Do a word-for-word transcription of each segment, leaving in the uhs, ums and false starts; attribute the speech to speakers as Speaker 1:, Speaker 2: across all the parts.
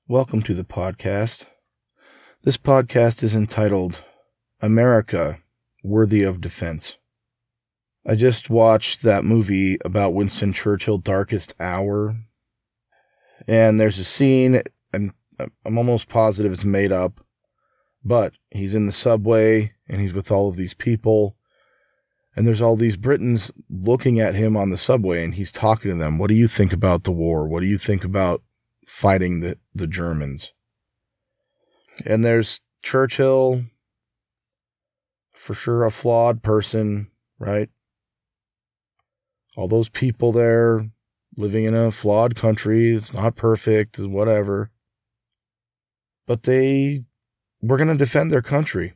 Speaker 1: Welcome to the podcast. This podcast is entitled America, Worthy of Defense. I just watched that movie about Winston Churchill, Darkest Hour, and there's a scene, I'm, I'm almost positive it's made up, but he's in the subway, and he's with all of these people, and there's all these Britons looking at him on the subway, and he's talking to them. What do you think about the war? What do you think about fighting the, the Germans? And there's Churchill, for sure a flawed person, right? All those people there living in a flawed country. It's not perfect, whatever. But they were going to defend their country.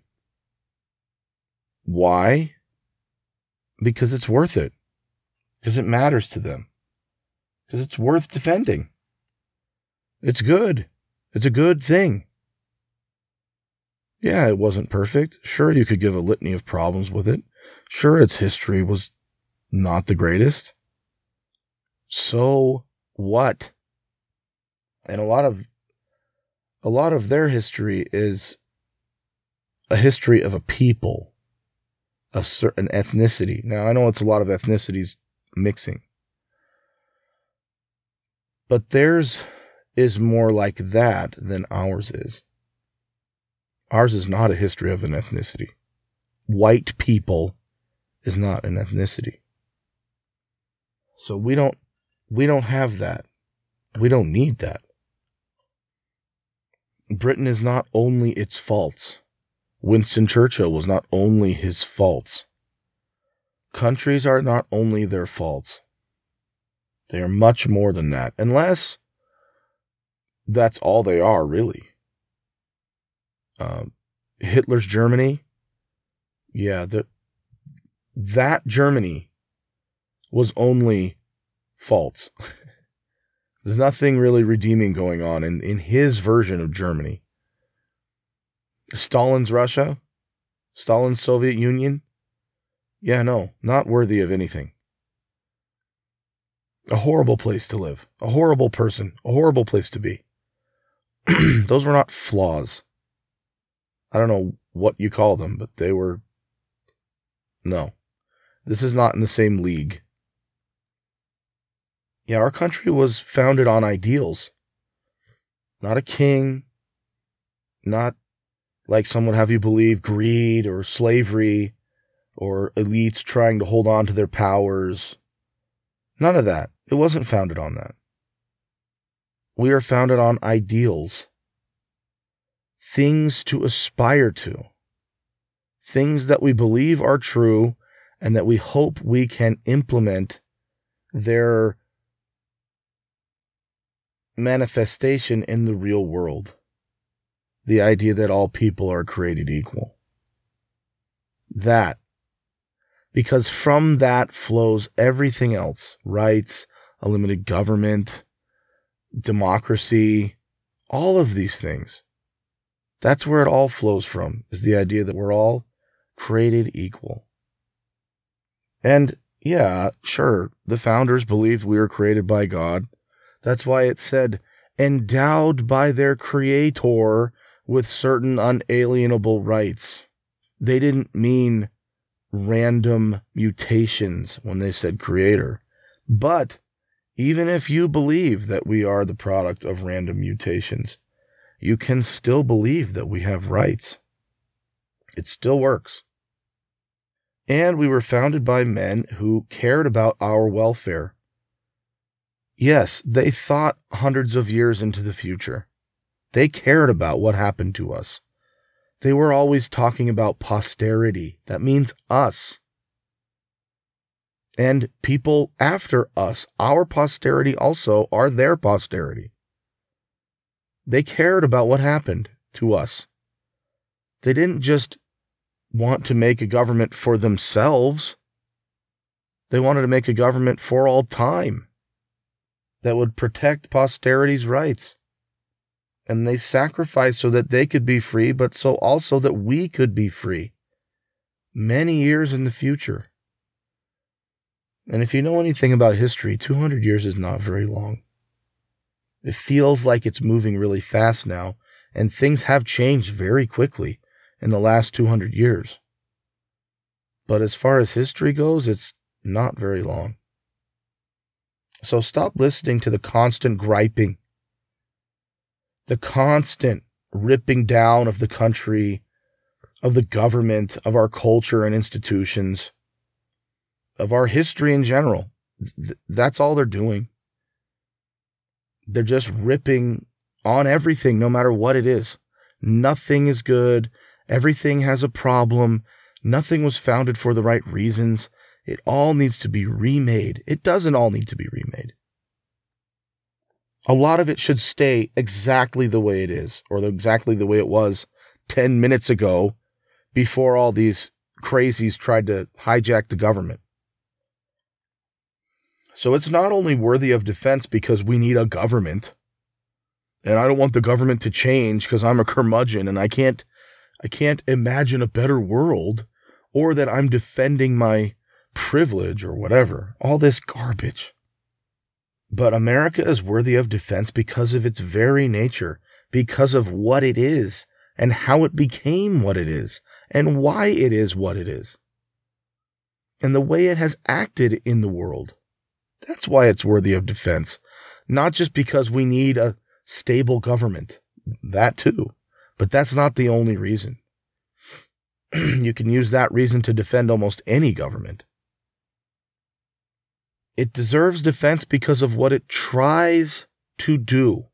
Speaker 1: Why? Because it's worth it. Because it matters to them. Because it's worth defending. It's good. It's a good thing. Yeah, it wasn't perfect. Sure, you could give a litany of problems with it. Sure, its history was not the greatest. So what? And a lot of a lot of their history is a history of a people, a certain ethnicity. Now, I know it's a lot of ethnicities mixing. But theirs is more like that than ours is. Ours is not a history of an ethnicity. White people is not an ethnicity. So we don't we don't have that. We don't need that. Britain is not only its faults. Winston Churchill was not only his faults. Countries are not only their faults. They are much more than that. Unless that's all they are, really. Uh, Hitler's Germany, yeah, the, that Germany was only faults. There's nothing really redeeming going on in, in his version of Germany. Stalin's Russia, Stalin's Soviet Union, yeah, no, not worthy of anything. A horrible place to live, a horrible person, a horrible place to be. Those were not flaws. I don't know what you call them, but they were... No. This is not in the same league. Yeah, our country was founded on ideals. Not a king. Not, like some would have you believe, greed or slavery or elites trying to hold on to their powers. None of that. It wasn't founded on that. We are founded on ideals. Things to aspire to. Things that we believe are true and that we hope we can implement their manifestation in the real world. The idea that all people are created equal. That. Because from that flows everything else. Rights, a limited government, democracy, all of these things. That's where it all flows from, is the idea that we're all created equal. And yeah, sure, the founders believed we were created by God. That's why it said, endowed by their creator with certain unalienable rights. They didn't mean random mutations when they said creator. But even if you believe that we are the product of random mutations, you can still believe that we have rights. It still works. And we were founded by men who cared about our welfare. Yes, they thought hundreds of years into the future. They cared about what happened to us. They were always talking about posterity. That means us. And people after us, our posterity also, are their posterity. They cared about what happened to us. They didn't just want to make a government for themselves. They wanted to make a government for all time that would protect posterity's rights. And they sacrificed so that they could be free, but so also that we could be free. Many years in the future. And if you know anything about history, two hundred years is not very long. It feels like it's moving really fast now, and things have changed very quickly in the last two hundred years. But as far as history goes, it's not very long. So stop listening to the constant griping, the constant ripping down of the country, of the government, of our culture and institutions, of our history in general. Th- that's all they're doing. They're just ripping on everything, no matter what it is. Nothing is good. Everything has a problem. Nothing was founded for the right reasons. It all needs to be remade. It doesn't all need to be remade. A lot of it should stay exactly the way it is, or exactly the way it was ten minutes ago, before all these crazies tried to hijack the government. So it's not only worthy of defense because we need a government, and I don't want the government to change because I'm a curmudgeon and I can't, I can't imagine a better world, or that I'm defending my privilege or whatever. All this garbage. But America is worthy of defense because of its very nature, because of what it is and how it became what it is and why it is what it is, and the way it has acted in the world. That's why it's worthy of defense, not just because we need a stable government. That too, but that's not the only reason. You can use that reason to defend almost any government. It deserves defense because of what it tries to do.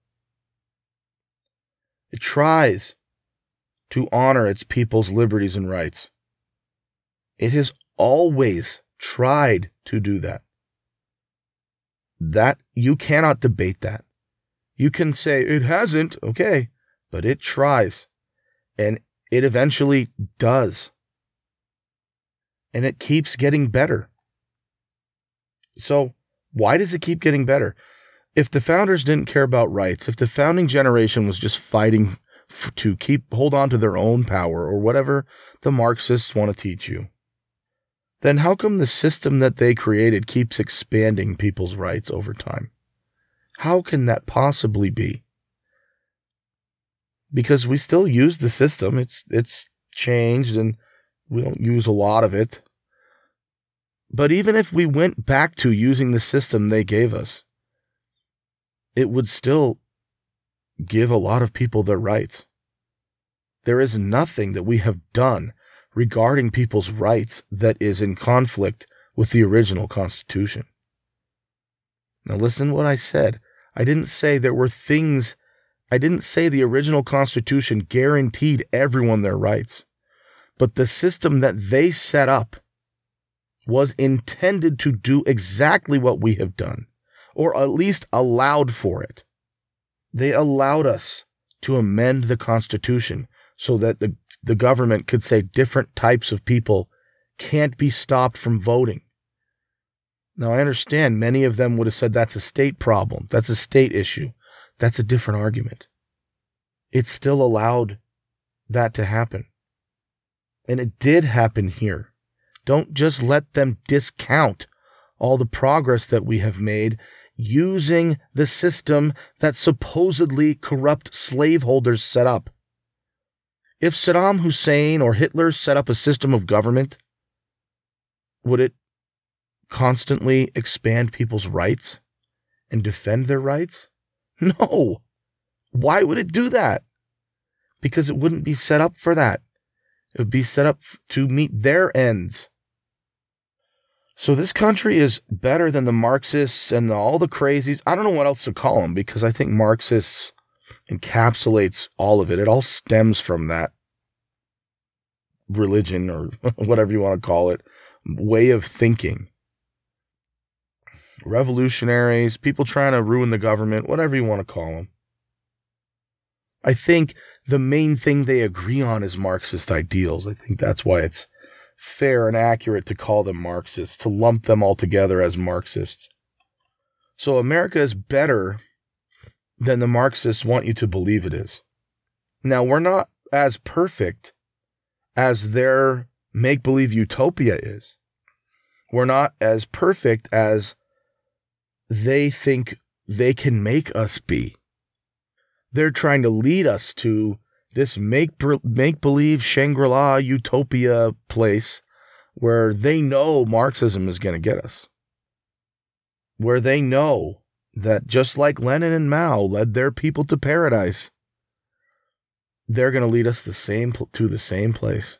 Speaker 1: It tries to honor its people's liberties and rights. It has always tried to do that. That, you cannot debate that. You can say it hasn't, okay, but it tries, and it eventually does. And it keeps getting better. So why does it keep getting better? If the founders didn't care about rights, if the founding generation was just fighting f- to keep hold on to their own power, or whatever the Marxists want to teach you, then how come the system that they created keeps expanding people's rights over time? How can that possibly be? Because we still use the system. It's it's changed and we don't use a lot of it. But even if we went back to using the system they gave us, it would still give a lot of people their rights. There is nothing that we have done regarding people's rights that is in conflict with the original Constitution. Now listen to what I said. I didn't say there were things, I didn't say the original Constitution guaranteed everyone their rights, but the system that they set up was intended to do exactly what we have done, or at least allowed for it. They allowed us to amend the Constitution so that the, the government could say different types of people can't be stopped from voting. Now, I understand many of them would have said that's a state problem. That's a state issue. That's a different argument. It still allowed that to happen. And it did happen here. Don't just let them discount all the progress that we have made using the system that supposedly corrupt slaveholders set up. If Saddam Hussein or Hitler set up a system of government, would it constantly expand people's rights and defend their rights? No. Why would it do that? Because it wouldn't be set up for that. It would be set up to meet their ends. So this country is better than the Marxists and all the crazies. I don't know what else to call them, because I think Marxists encapsulates all of it. It all stems from that religion, or whatever you want to call it, way of thinking. Revolutionaries, people trying to ruin the government, whatever you want to call them. I think the main thing they agree on is Marxist ideals. I think that's why it's fair and accurate to call them Marxists, to lump them all together as Marxists. So America is better than the Marxists want you to believe it is. Now, we're not as perfect as their make-believe utopia is. We're not as perfect as they think they can make us be. They're trying to lead us to this make make believe Shangri-La utopia place where they know Marxism is going to get us. Where they know that just like Lenin and Mao led their people to paradise, they're going to lead us the same to the same place.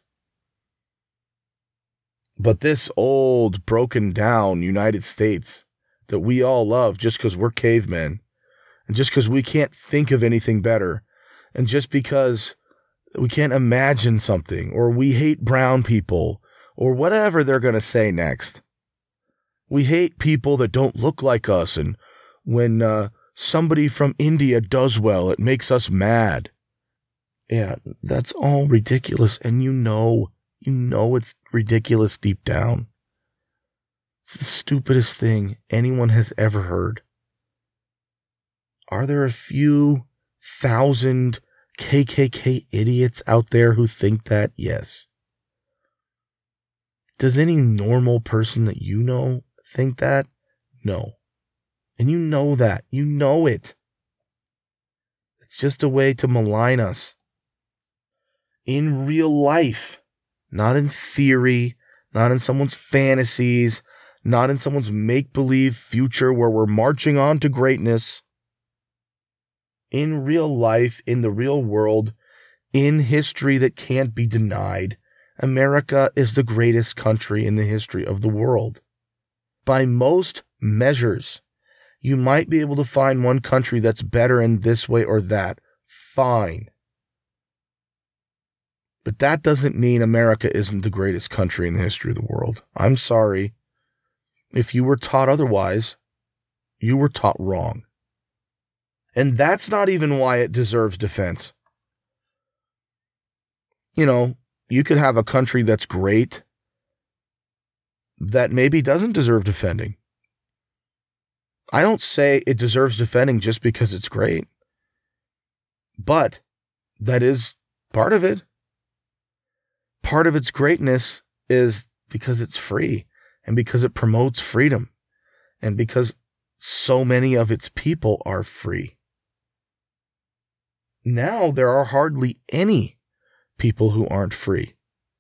Speaker 1: But this old, broken down United States that we all love just because we're cavemen, and just because we can't think of anything better, and just because we can't imagine something, or we hate brown people, or whatever they're going to say next. We hate people that don't look like us, and when uh, somebody from India does well, it makes us mad. Yeah, that's all ridiculous, and you know, you know it's ridiculous deep down. It's the stupidest thing anyone has ever heard. Are there a few thousand K K K idiots out there who think that? Yes. Does any normal person that you know think that? No. And you know that. You know it. It's just a way to malign us. In real life. Not in theory. Not in someone's fantasies. Not in someone's make-believe future where we're marching on to greatness. In real life, in the real world, in history that can't be denied, America is the greatest country in the history of the world. By most measures, you might be able to find one country that's better in this way or that. Fine. But that doesn't mean America isn't the greatest country in the history of the world. I'm sorry. If you were taught otherwise, you were taught wrong. And that's not even why it deserves defense. You know, you could have a country that's great that maybe doesn't deserve defending. I don't say it deserves defending just because it's great. But that is part of it. Part of its greatness is because it's free and because it promotes freedom and because so many of its people are free. Now there are hardly any people who aren't free.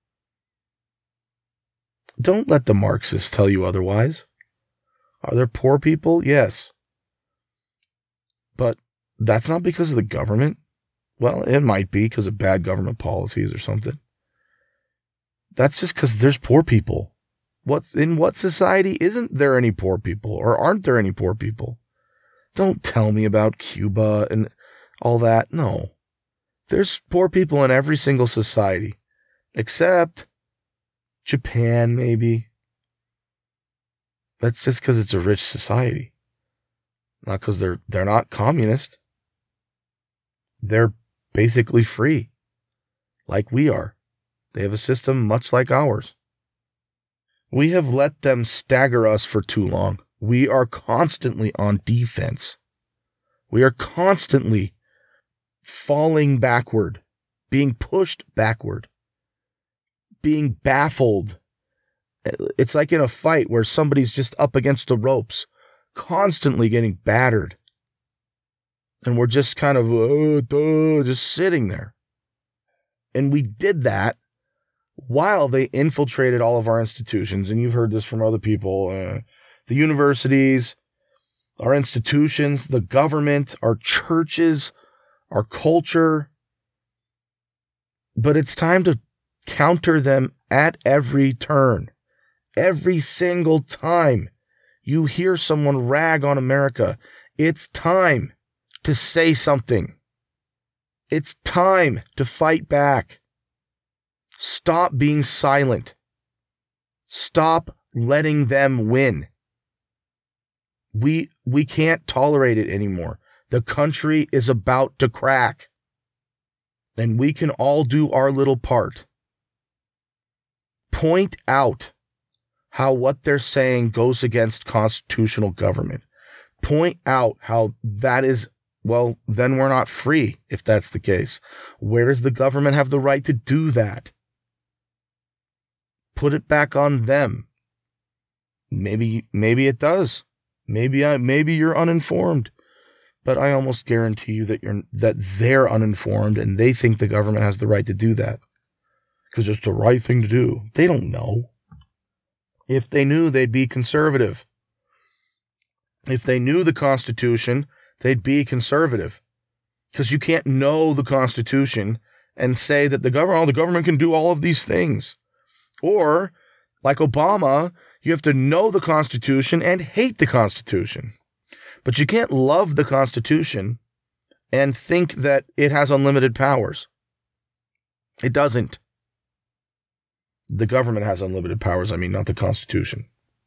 Speaker 1: Don't let the Marxists tell you otherwise. Are there poor people? Yes. But that's not because of the government. Well, it might be because of bad government policies or something. That's just because there's poor people. What's in what society isn't there any poor people, or aren't there any poor people? Don't tell me about Cuba and all that. No. There's poor people in every single society, except Japan, maybe. That's just because it's a rich society. Not because they're they're not communist. They're basically free, like we are. They have a system much like ours. We have let them stagger us for too long. We are constantly on defense. We are constantly falling backward, being pushed backward, being baffled. It's like in a fight where somebody's just up against the ropes, constantly getting battered. And we're just kind of uh, duh, just sitting there. And we did that while they infiltrated all of our institutions. And you've heard this from other people. Uh, the universities, our institutions, the government, our churches, our culture. But it's time to counter them at every turn. Every single time you hear someone rag on America, it's time to say something. It's time to fight back. Stop being silent. Stop letting them win. We we can't tolerate it anymore. The country is about to crack. And we can all do our little part. Point out how what they're saying goes against constitutional government. Point out how that is, well, then we're not free if that's the case. Where does the government have the right to do that? Put it back on them. Maybe, maybe it does. Maybe I, maybe you're uninformed. But I almost guarantee you that you're that they're uninformed and they think the government has the right to do that because it's the right thing to do. They don't know. If they knew, they'd be conservative. If they knew the Constitution, they'd be conservative. Because you can't know the Constitution and say that the government, oh, the government can do all of these things. Or, like Obama, you have to know the Constitution and hate the Constitution. But you can't love the Constitution and think that it has unlimited powers. It doesn't. The government has unlimited powers, I mean, not the Constitution.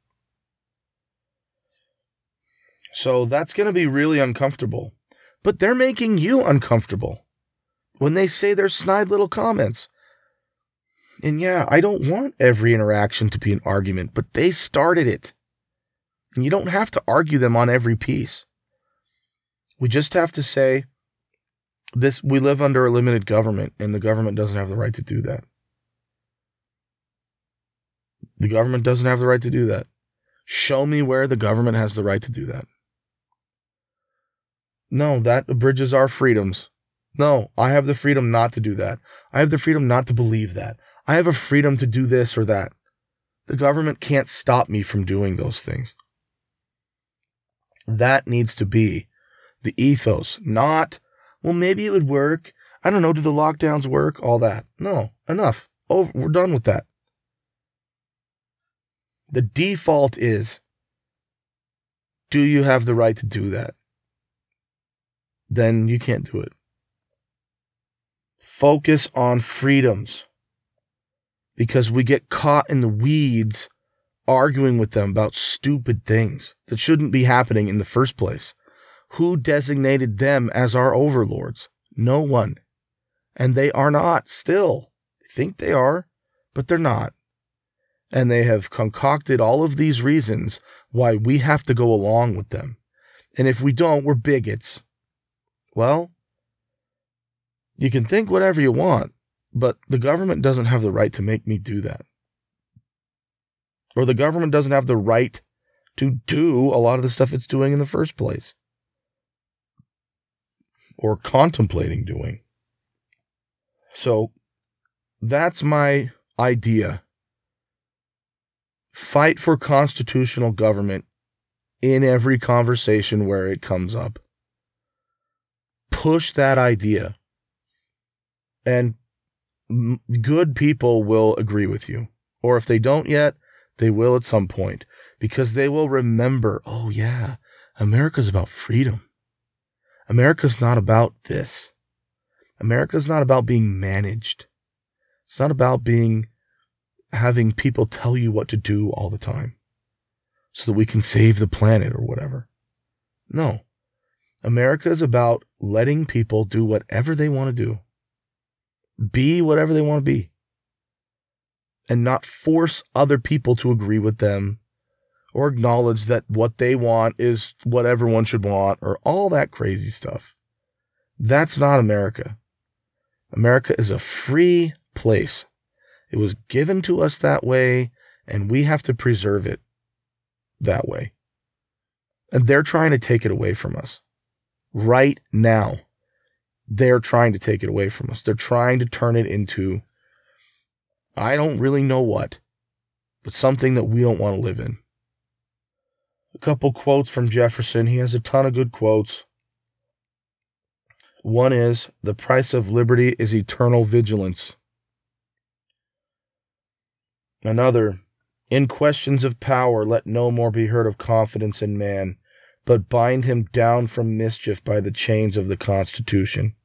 Speaker 1: So that's going to be really uncomfortable. But they're making you uncomfortable when they say their snide little comments. And yeah, I don't want every interaction to be an argument, but they started it. And you don't have to argue them on every piece. We just have to say, this: we live under a limited government, and the government doesn't have the right to do that. The government doesn't have the right to do that. Show me where the government has the right to do that. No, that abridges our freedoms. No, I have the freedom not to do that. I have the freedom not to believe that. I have a freedom to do this or that. The government can't stop me from doing those things. That needs to be the ethos, not, well, maybe it would work. I don't know, do the lockdowns work? All that. No, enough. Over. We're done with that. The default is, do you have the right to do that? Then you can't do it. Focus on freedoms. Because we get caught in the weeds arguing with them about stupid things that shouldn't be happening in the first place. Who designated them as our overlords? No one. And they are not still. They think they are, but they're not. And they have concocted all of these reasons why we have to go along with them. And if we don't, we're bigots. Well, you can think whatever you want, but the government doesn't have the right to make me do that. Or the government doesn't have the right to do a lot of the stuff it's doing in the first place. Or contemplating doing. So, that's my idea. Fight for constitutional government in every conversation where it comes up. Push that idea. And m- good people will agree with you. Or if they don't yet, they will at some point. Because they will remember, oh yeah, America's about freedom. America's not about this. America's not about being managed. It's not about being, having people tell you what to do all the time so that we can save the planet or whatever. No. America is about letting people do whatever they want to do. Be whatever they want to be. And not force other people to agree with them or acknowledge that what they want is what everyone should want or all that crazy stuff. That's not America. America is a free place. It was given to us that way, and we have to preserve it that way. And they're trying to take it away from us. Right now, they're trying to take it away from us. They're trying to turn it into, I don't really know what, but something that we don't want to live in. A couple quotes from Jefferson. He has a ton of good quotes. One is, the price of liberty is eternal vigilance. Another, in questions of power, let no more be heard of confidence in man, but bind him down from mischief by the chains of the Constitution.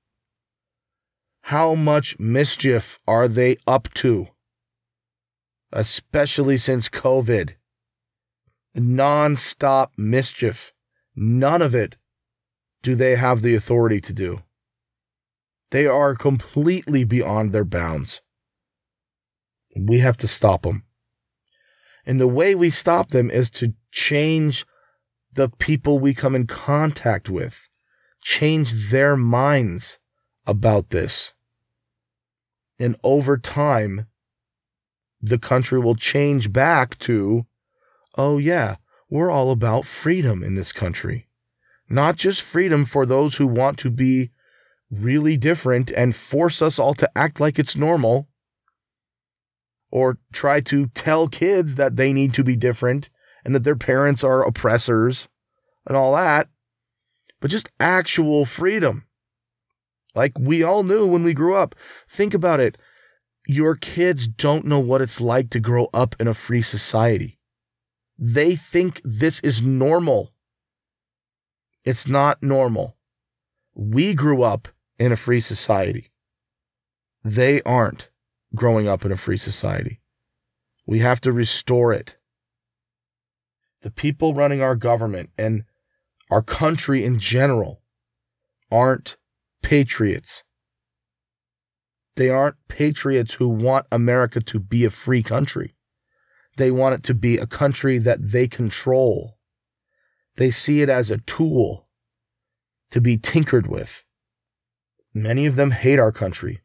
Speaker 1: How much mischief are they up to? Especially since COVID. Non-stop mischief. None of it do they have the authority to do. They are completely beyond their bounds. We have to stop them. And the way we stop them is to change the people we come in contact with. Change their minds about this. And over time, the country will change back to, oh yeah, we're all about freedom in this country. not just freedom for those who want to be really different and force us all to act like it's normal, or try to tell kids that they need to be different and that their parents are oppressors and all that, but just actual freedom. Like we all knew when we grew up. Think about it. Your kids don't know what it's like to grow up in a free society. They think this is normal. It's not normal. We grew up in a free society. They aren't growing up in a free society. We have to restore it. The people running our government and our country in general aren't patriots. They aren't patriots who want America to be a free country. They want it to be a country that they control. They see it as a tool to be tinkered with. Many of them hate our country.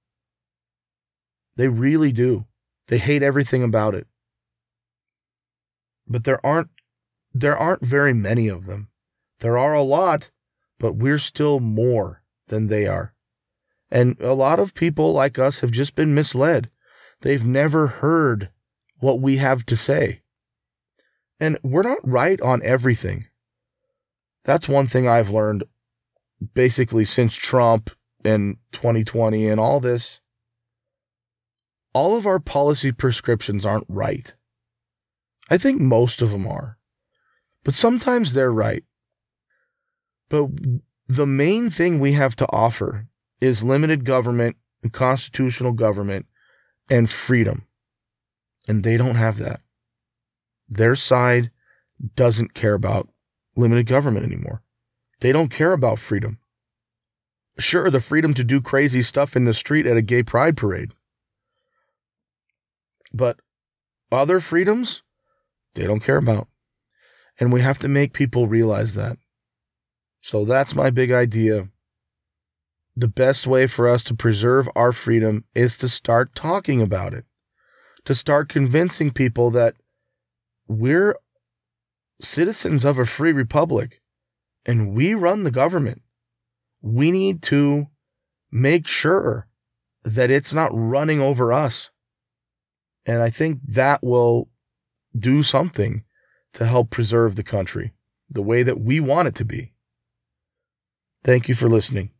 Speaker 1: They really do. They hate everything about it. But there aren't there aren't very many of them. There are a lot, but we're still more than they are. And a lot of people like us have just been misled. They've never heard what we have to say. And we're not right on everything. That's one thing I've learned basically since Trump and twenty twenty and all this. All of our policy prescriptions aren't right. I think most of them are. But sometimes they're right. But the main thing we have to offer is limited government and constitutional government and freedom. And they don't have that. Their side doesn't care about limited government anymore. They don't care about freedom. Sure, the freedom to do crazy stuff in the street at a gay pride parade. But other freedoms, they don't care about. And we have to make people realize that. So that's my big idea. The best way for us to preserve our freedom is to start talking about it. To start convincing people that we're citizens of a free republic and we run the government. We need to make sure that it's not running over us. And I think that will do something to help preserve the country the way that we want it to be. Thank you for listening.